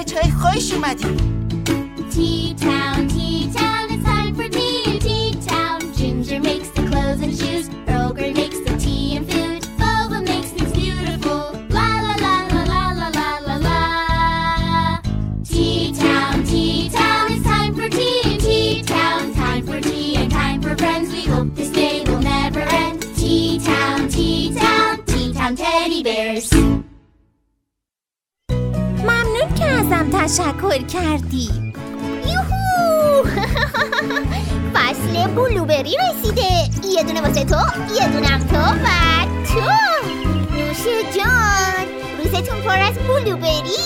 چای خوش اومدی. Tea-town, tea-town, it's time for tea in tea-town. Ginger makes the clothes and shoes, Earl Grey makes the tea and food, Boba makes things beautiful, la la la la la la la la la. Tea-town, tea-town, it's time for tea in tea-town. Time for tea and time for friends, we hope this day will never end. Tea-town, tea-town, tea-town teddy bears. ممنون که ازم تشکر کردی. یوهو فصل بلوبری رسیده. یه دونه واسه تو، یه دونم تو و تو. نوش جان، روزتون پر از بلوبری.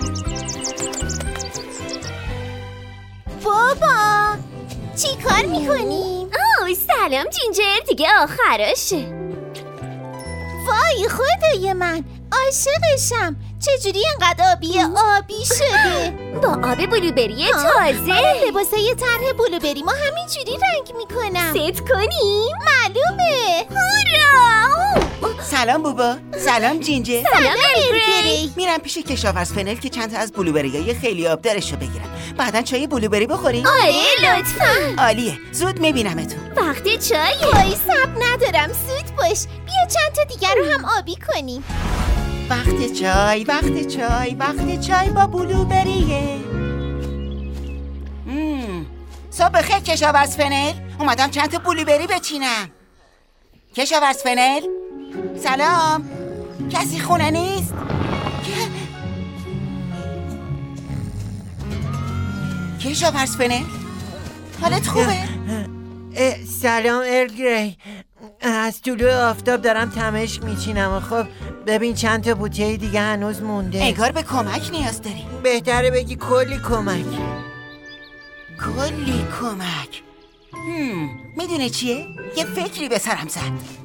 بابا چی کار میکنی؟ سلام جینجر، دیگه آخرشه. وای خدای من، عاشقشم. چجوری اینقدر آبی شده؟ با آب بلوبری تازه. لباسای طرح بلوبری ما همینجوری رنگ میکنم. ست کنیم؟ معلومه. هورا! سلام بوبا. سلام جینجر. سلام الگری. میرم پیش کشاورز فنل که چند تا از بلوبریای خیلی آبدارشو بگیرم. بعدن چای بلوبری بخوریم؟ آره لطفا. عالیه. زود میبینمتون. وقت چایه. وای صبر ندارم، زود باش. بیا چند تا دیگر رو هم آبی کنیم. وقت چای، وقت چای، وقت چای با بلوبریه. صبح بخیر کشاورز فنل. اومدم چند تا بلوبری بچینم. کشاورز فنل سلام. کسی خونه نیست؟ کشاورز فنل حالت خوبه؟ سلام ارل گری. از طلوع آفتاب دارم تمشک میچینم و خب ببین چند تا بوته دیگه هنوز مونده. انگار به کمک نیاز داری. بهتره بگی کلی کمک. کلی کمک. میدونه چیه؟ یه فکری به سرم زد.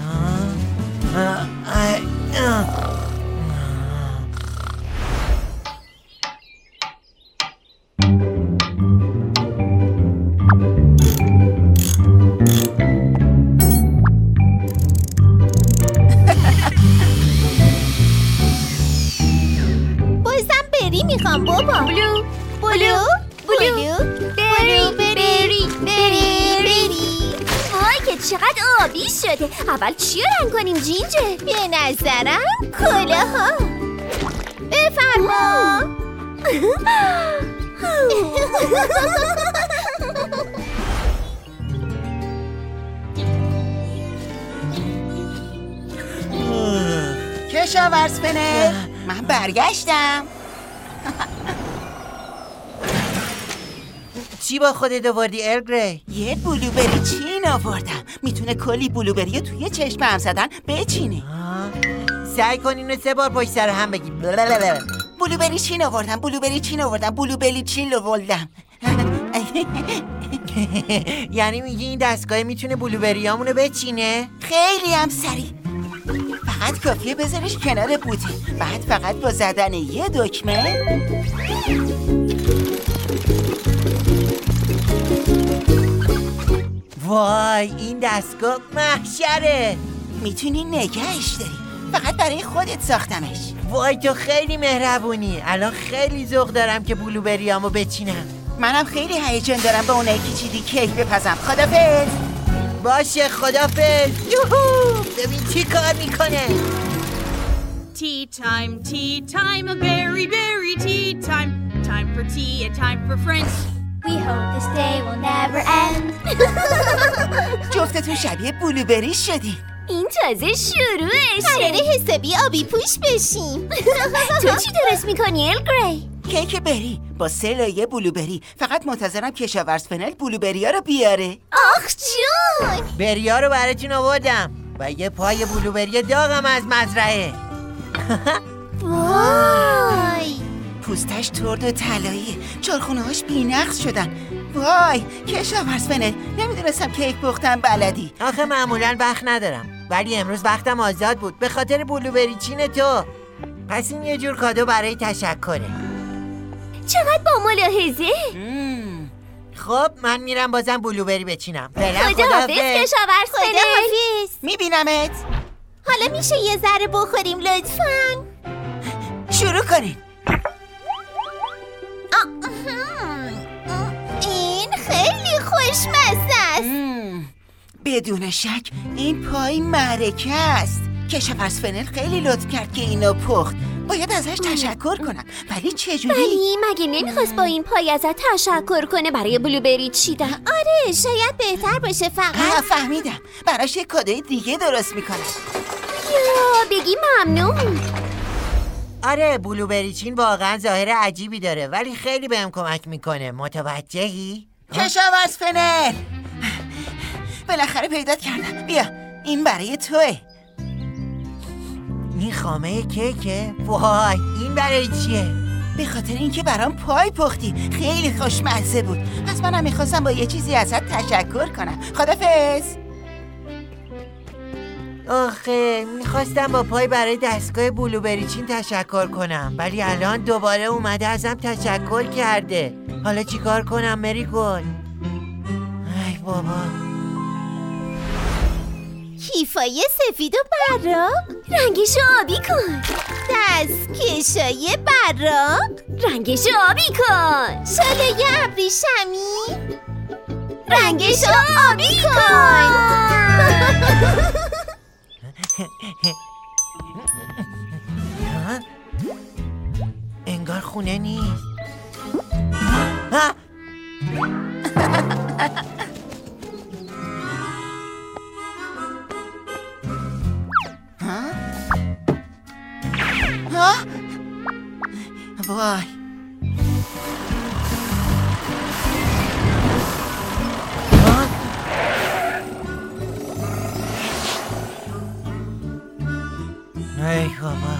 میخوام بابا. بلو بلو بلو بلو بری بری. وای که چقدر آبی شده. اول چی رو رنگ کنیم جینجر؟ به نظرم کلاها. بفرما. کشاورز فنل من برگشتم. چی با خودت آوردی ارل گری؟ یه بلوبری چین آوردم. میتونه کلی بلوبری توی چشم هم زدن بچینه. سعی کن اینو 3 بار پشت سر هم بگی. بلوبری چین آوردم. بلوبری چین آوردم. بلوبری چین آوردم. یعنی میگی این دستگاه میتونه بلوبریامونو بچینه؟ خیلی هم سریع. فقط کافیه بذارش کنار بوته. بعد فقط با زدن یه دکمه وای این دستگاه محشره. میتونی نگهش داری. فقط برای خودت ساختمش. وای تو خیلی مهربونی. الان خیلی ذوق دارم که بلوبریامو بچینم. منم خیلی هیجان دارم با اونایی که چیدی کیک بپزم. خدافظ. باشه خدافظ. یوهو ببین چی کار میکنه. Tea time, a very, very tea time. Time for tea, a time for friends. We hope this day will never end. جفتتون شبیه بلوبری شدین. این تازه شروعشه. قراره حسابی آبی پوش بشیم. تو چی درست میکنی ارل گری؟ کیک بری با 3 لایه بلوبری. فقط منتظرم کشاورز فنل بلوبریا رو بیاره. آخ جون. بریا رو براتون آوردم و یه پای بلوبری داغم از مزرعه. وای پوستش ترد و طلاییه. چارخونه‌هاش بی‌نقص شدن. وای کشاورز فنل نمیدونستم کیک پختن بلدی. آخه معمولاً وقت ندارم ولی امروز وقتم آزاد بود به خاطر بلوبری چین تو. پس این یه جور کادو برای تشکره. چقدر با ملاحظه. خب من میرم بازم بلوبری بچینم. خداحافظ کشاورز فنل. خداحافظ. میبینمت. حالا میشه یه ذره بخوریم لطفاً؟ شروع کنین. این خیلی خوشمزه است. بدون شک این پای معرکه است. کشاورز فنل خیلی لطف کرد که اینو پخت. باید ازش تشکر کنم، ولی چجوری؟ ولی مگه نمیخواست با این پای ازت تشکر کنه برای بلوبری چیدن؟ آره شاید بهتر باشه فقط. فهمیدم، براش یک کادوی دیگه درست میکنم. یا بگی ممنون. آره بلوبری چین واقعا ظاهر عجیبی داره ولی خیلی بهم کمک میکنه. متوجهی؟ کشاورز فنل بالاخره پیدات کردم. بیا این برای توه. این خامه کیکه؟ وای این برای چیه؟ به خاطر اینکه برام پای پختی. خیلی خوشمزه بود. پس منم میخواستم با یه چیزی ازت تشکر کنم. خدافظ. آخه میخواستم با پای برای دستگاه بلوبری چین تشکر کنم ولی الان دوباره اومده ازم تشکر کرده. حالا چیکار کنم مری گل؟ ای بابا. کیفای سفید و براق، رنگش آبی کن. دستکشای براق، رنگش آبی کن. شاله ابریشمی، رنگش آبی کن. انگار خونه نیست. ها؟ وای ای بابا.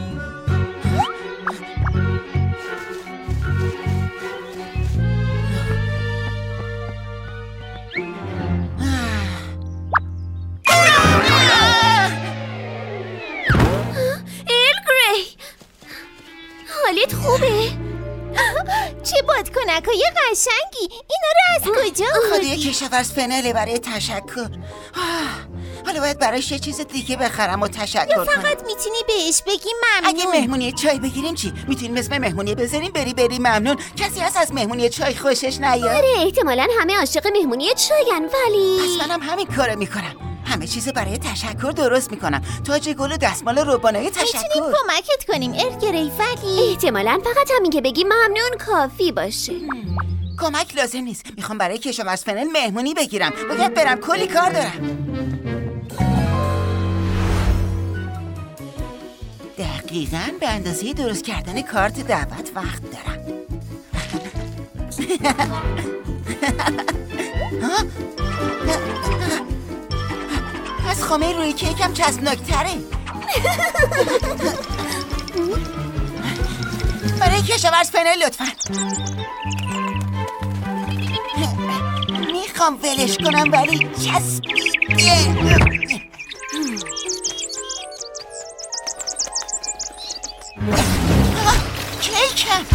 حالت خوبه؟ چه بادکنکای قشنگی. اینا رو از کجا کادوی کشاورز فنله برای تشکر. حالا باید براش یه چیز دیگه بخرم و تشکر یا کنم. فقط میتونی بهش بگی ممنون؟ اگه مهمونی چای بگیریم چی؟ میتونیم اسم مهمونی بذاریم بری ممنون. کسی هست از مهمونی چای خوشش نیاد؟ آره احتمالاً همه عاشق مهمونی چاین ولی پس منم همین کارو میکنم. همه چیزو برای تشکر درست میکنم. تاج گل و دستمال روبانای تشکر. میتونیم کمکت کنیم ارگری ولی احتمالاً فقط همین که بگی ممنون کافی باشه. کمک لازم نیست. میخوام برای کشاورز فنل مهمونی بگیرم. باید برم، کلی کار دارم. دقیقاً به اندازه درست کردن کارت دعوت وقت دارم. از خامه روی کیکم چسبناک‌تره. برای کشاورز فنل لطفاً. میخوام ولش کنم ولی چسبیده. کیکم.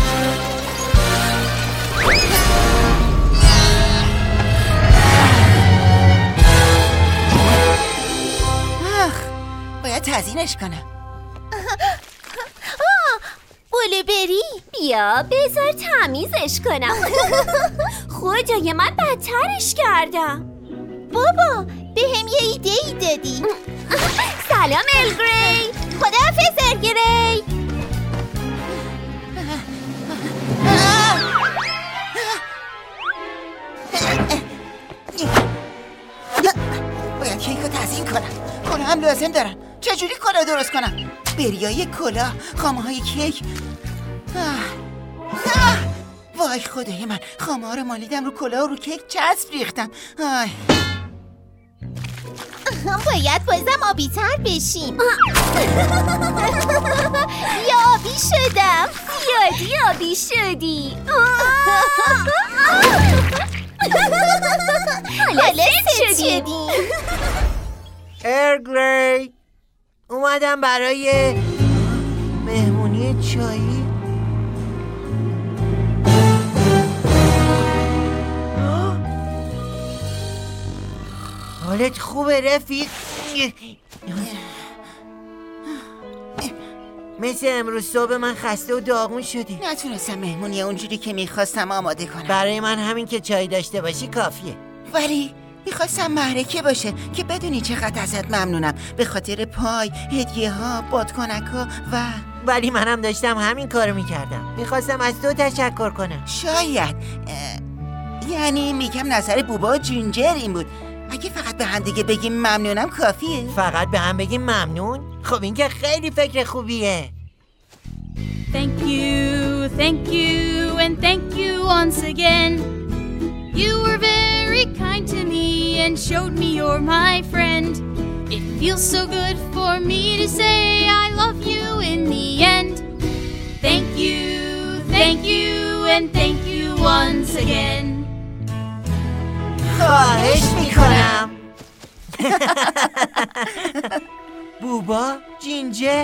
باید تزیینش کنم. بلوبری بیا بذار تمیزش کنم. خدای من بدترش کردم. بابا به هم یه ایده ای دادی. سلام الگری. خداحافظ ارگری. باید کیک رو تزیین کنم. کلاه هم لازم دارم. چجوری کلاه درست کنم؟ بریای کلاه، خامه های کیک. وای خدای من، خامه ها رو مالیدم رو کلاه و رو کیک چسب ریختم. باید بازم آبی‌تر بشیم. یا آبی شدم. یادی آبی شدی. حالا ست شدیم. ارگری اومدم برای مهمونی چایی. حالت خوبه رفیق؟ مثل امروز صبح من خسته و داغون شدی. نتونستم مهمونی اونجوری که میخواستم آماده کنم. برای من همین که چای داشته باشی کافیه. ولی میخواستم معرکه باشه که بدونی چقدر ازت ممنونم به خاطر پای، هدیه ها، بادکنک ها ولی منم داشتم همین کارو میکردم. میخواستم از تو تشکر کنم. شاید یعنی میگم نظر بوبا و جینجر این بود. اگه فقط به هم دیگه بگیم ممنونم کافیه؟ فقط به هم بگیم ممنون؟ خب این که خیلی فکر خوبیه. Thank you, and thank you once again. You were very kind to me and showed me you're my friend. It feels so good for me to say I love you in the end. Thank you, and thank you once again. خواهش میکنم. بوبا، جینجر،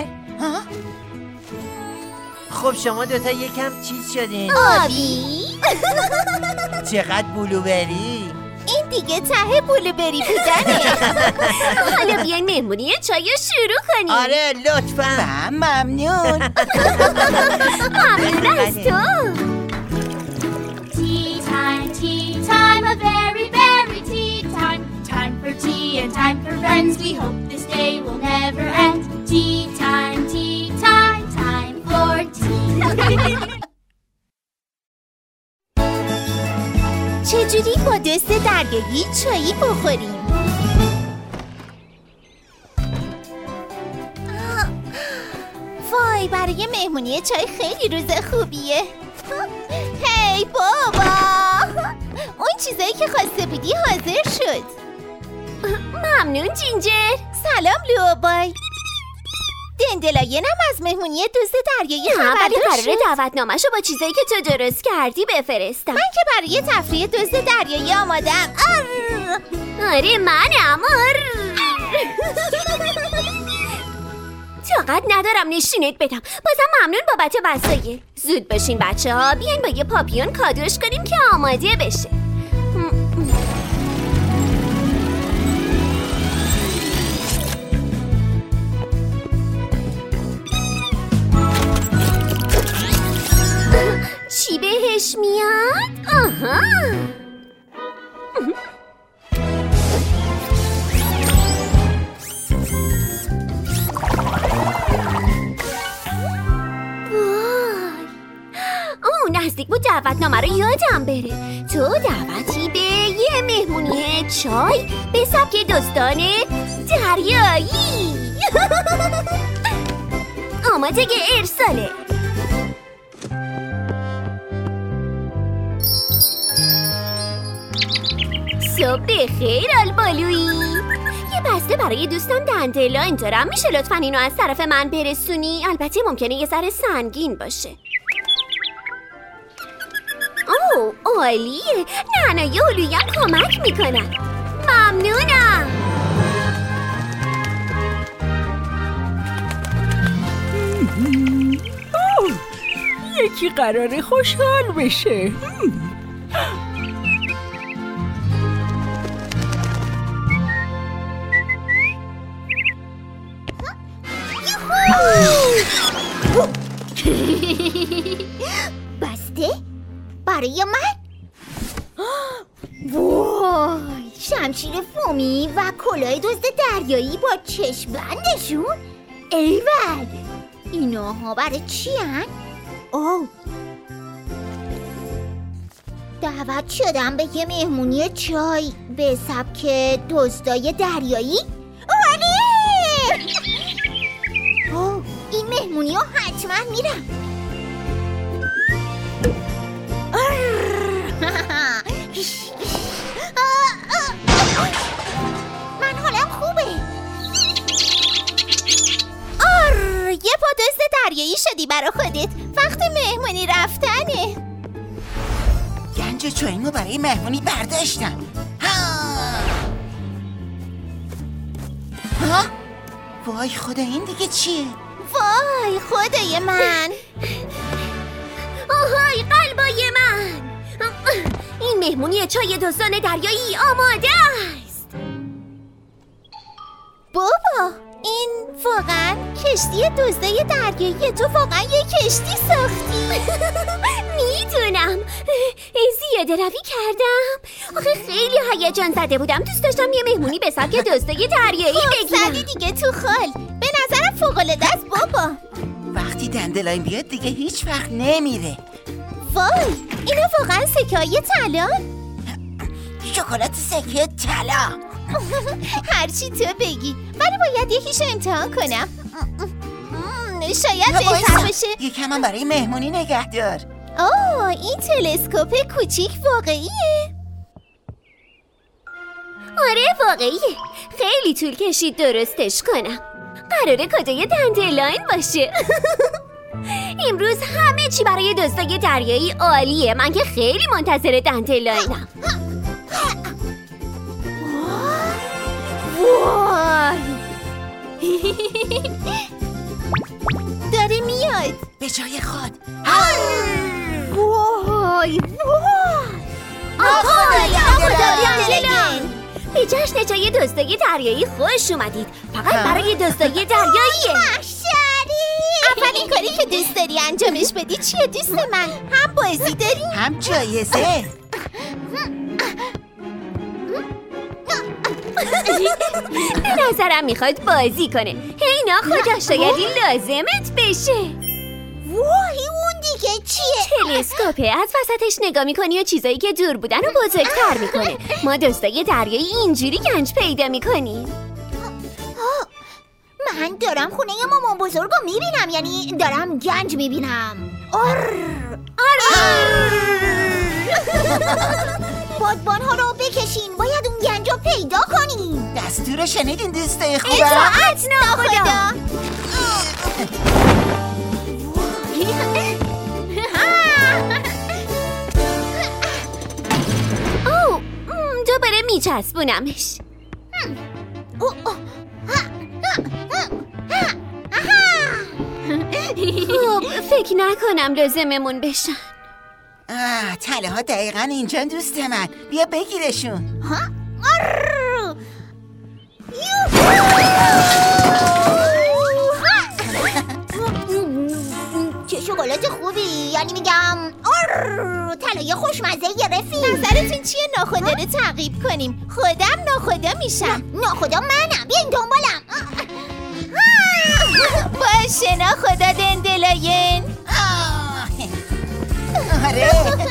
خب شما دوتا یکم چیز شدین. آبی؟ چقدر بلوبری. این دیگه ته بلوبری بودنه. حالا بیاین مهمونی چای شروع کنیم. آره لطفاً. ممنون. ممنون از تو. Tea time, a very, very tea time. Time for tea and time for friends. We hope this day will never end. Tea time, time for tea. چجوری با دست دریایی چایی بخوریم؟ وای برای مهمونی چای خیلی روز خوبیه. هی بابا، اون چیزایی که خواسته بودی حاضر شد. ممنون جینجر. سلام لوبای. دندلاینم از مهمونی دوست دریایی ولی خبردار شد. قراره دعوتنامه‌شو با چیزایی که تو درست کردی بفرستم. من که برای تفریح دوست دریایی آمادم. آره منم. طاقت ندارم نشونت بدم. بازم ممنون بابت وسایل. زود باشین بچه‌ها، بیاین با یه پاپیون کادوش کنیم که آماده بشه. چی بهش میاد؟ آها. نزدیک بود دعوتنامه رو یادم بره. تو دعوتی به یه مهمونی چای به سبک دوستان دریایی. آماده ارساله. صبح بخیر آلبالویی. یه بسته برای دوستم دندلاین دارم. میشه لطفاً اینو از طرف من برسونی؟ البته ممکنه یه ذره سنگین باشه. اوه عالیه. نعنای هلویم کمک میکنن. ممنونم. یکی قراره خوشحال بشه. بسته؟ برای من؟ وای، شمشیر فومی و کلاه دزد دریایی با چشم بندشون؟ ایول، ایناها برای چی هن؟ اوه، دعوت شدم به یه مهمونی چای به سبک دزدای دریایی؟ ولی اوه، این مهمونی ها حتما میرم. من حالم خوبه. یه پا دست دریایی شدی برا خودت. وقت مهمونی رفتنه. گنج چاییمو برای مهمونی برداشتم. ها؟ وای خدا، این دیگه چیه؟ وای خدای من. آهای قلبای من. این مهمونی چای دوستان دریایی آماده است. بابا این واقعا کشتی دزدای دریایی. تو واقعا یه کشتی ساختی؟ میدونم زیاده روی کردم. آخه خیلی هیجان زده بودم. دوست داشتم یه مهمونی به سبک دزدای دریایی زدی بگیرم. دیگه تو خال. به نظرم فوق‌العاده است بابا. وقتی دندلاین بیاد دیگه هیچ وقت نمیره. وای، اینا واقعا سکه‌های طلان؟ شکلات سکه طلا. هرچی تو بگی، ولی باید یکیشو امتحان کنم. شاید بهتر باشه. یکم هم برای مهمونی نگه دار. این تلسکوپ کوچیک واقعیه؟ آره واقعیه. خیلی طول کشید درستش کنم. قراره کادوی دندلاین باشه. امروز همه چی برای دزدای دریایی عالیه. من که خیلی منتظر دندلاینم. وای داره میاد به جای خود. وای دندلاین به جشن جای دزدای دریایی خوش اومدید. فقط برای دزدای دریاییه. اولین کاری که دوست داری انجامش بدی چیه دوست من؟ هم بازی داری؟ هم جایزه. به نظرم میخواد بازی کنه. هی ناخدا شاید این لازمت بشه. وای اون دیگه چیه؟ تلسکوپه. از وسطش نگاه میکنی و چیزایی که دور بودن رو بزرگتر میکنه. ما دزدای دریایی اینجوری گنج پیدا میکنیم. من دارم خونه مامان بزرگو میبینم، یعنی دارم گنج میبینم. بادبان‌ها رو بکشین، باید اون گنج رو پیدا کنیم. دستور شنیدین دوستای خوبم؟ اطاعت ناخدا. دوباره میچسبونمش. خب فکر نکنم لازممون بشن. تله ها دقیقا اینجا دوست من. بیا بگیرشون. چه شکلات خوبی، یعنی میگم طلای خوشمزه گرفتی. نظرتون چیه ناخدا رو تعقیب کنیم؟ خودم ناخدا میشم. ناخدا منم، بیاین دنبالم. باشه ناخدا دندلاین. آره.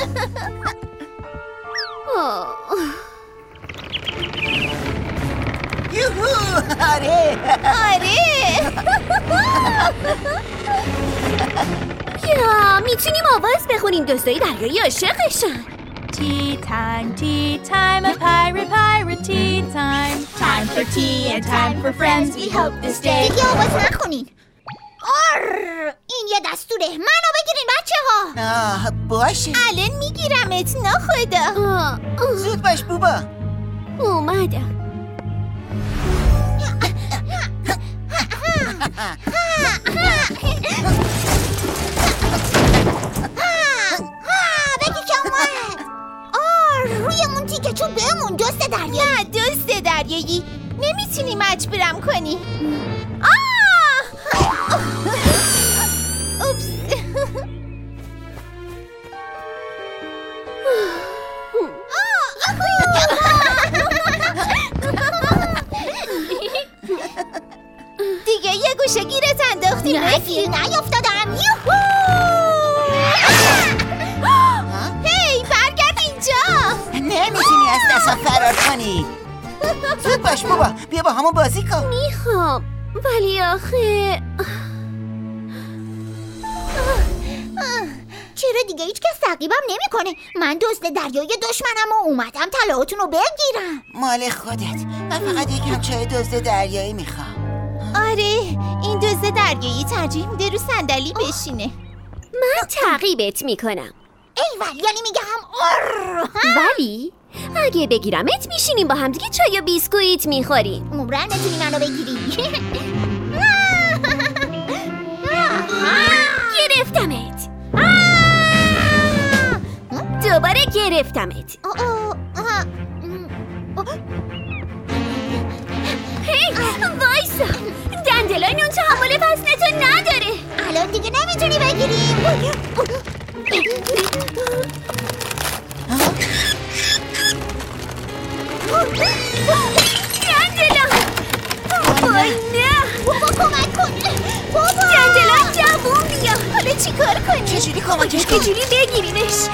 یوهو. آره. یا میتونیم آواز بخونیم دزدای دریایی عاشقشن. Tea time, a pirate tea time. Time for tea and time for friends. We hope this day. دیگه آواز نخونین. این یه دستوره. منو بگیرین بچه ها. باشه. الان میگیرمت ناخدا. زود باش بوبا. اومدم. بگی که اومد. رویمون تیکه چون بهمون دوست دریایی. نه دوست دریایی نمیتونی مجبورم کنی. اوپس. دیگه یه گوشه گیرت انداختیم. نیافتادم. هی برگرد اینجا. نمیتونی از دستم فرار کنی. زود باش بابا، بیا با همون بازی کن. میخوام ولی آخه چرا دیگه هیچ کس تعقیبم نمیکنه؟ من دزد دریای دشمنم و اومدم طلاهاتون رو بگیرم. مال خودت. من فقط یکم چای دزد دریایی میخوام. آره این دزد دریایی ترجیح میده رو صندلی بشینه. من تعقیبت میکنم. ایول یعنی میگم ولی اگه بگیرمت میشینیم با هم دیگه چای و بیسکویت میخوریم. عمرن نتونی منو بگیری. گرفتمت. دوباره گرفتمت. هی وایسا. میتونی بگیریم. دندلان وای نه بابا کمک کن. بابا دندلان جوون بیا. حالا چی کار کنی؟ چجوری کمکش کنم؟ چجوری بگیریمش؟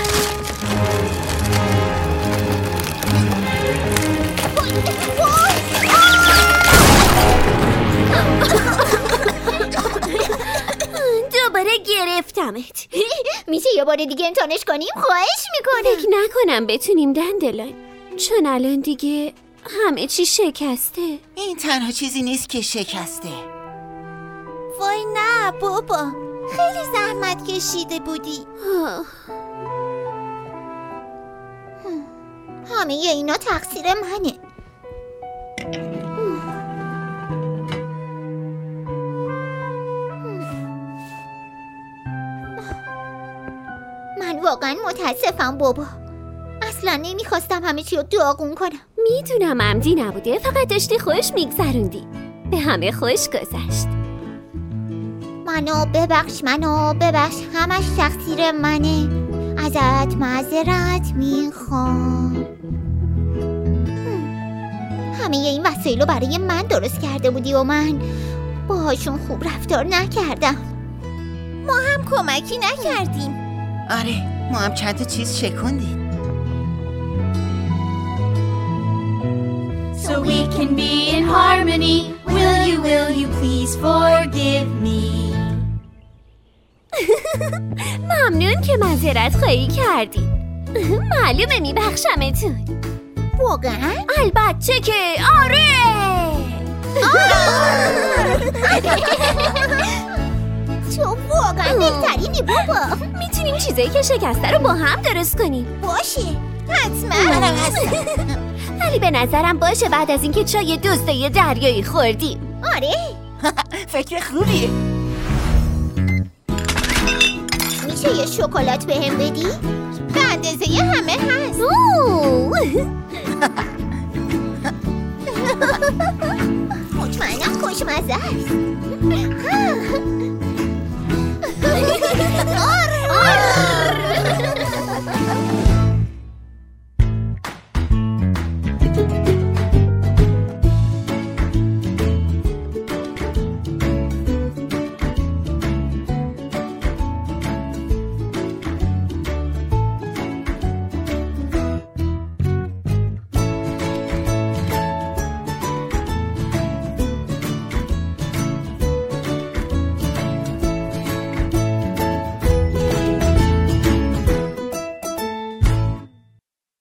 دوباره گرفتمت. میشه یه بار دیگه امتحانش کنیم؟ خواهش میکنم. فکر نکنم بتونیم دندلان، چون الان دیگه همه چی شکسته. این تنها چیزی نیست که شکسته. وای نه بابا، خیلی زحمت کشیده بودی. همه اینا تقصیر منه. من واقعا متاسفم بابا. اصلا نمیخواستم همه چی رو داغون کنم. میدونم عمدی نبوده، فقط داشتی خوش میگذروندی. به همه خوش گذشت. منو ببخش، همش تقصیر منه. ازت معذرت میخوام. همه این وسایل رو برای من درست کرده بودی و من باهاشون خوب رفتار نکردم. ما هم کمکی نکردیم. آره، ما هم چند تا چیز شکوندیم. So we can be in harmony. Will you please forgive me? ممنون که معذرت خواهی کردی. معلومه میبخشمتون. واقعا؟ البته که آره. تو واقعا بهترینی بابا. میتونیم چیزایی که شکسته رو با هم درست کنیم. باشه، حتما. منم هستم. ولی به نظرم باشه بعد از اینکه چای دوستای دریایی خوردیم. آره. فکر خوبیه. میشه یه شکلات بهم بدی؟ به اندازه همه هست. مطمئنم خوشمزه است.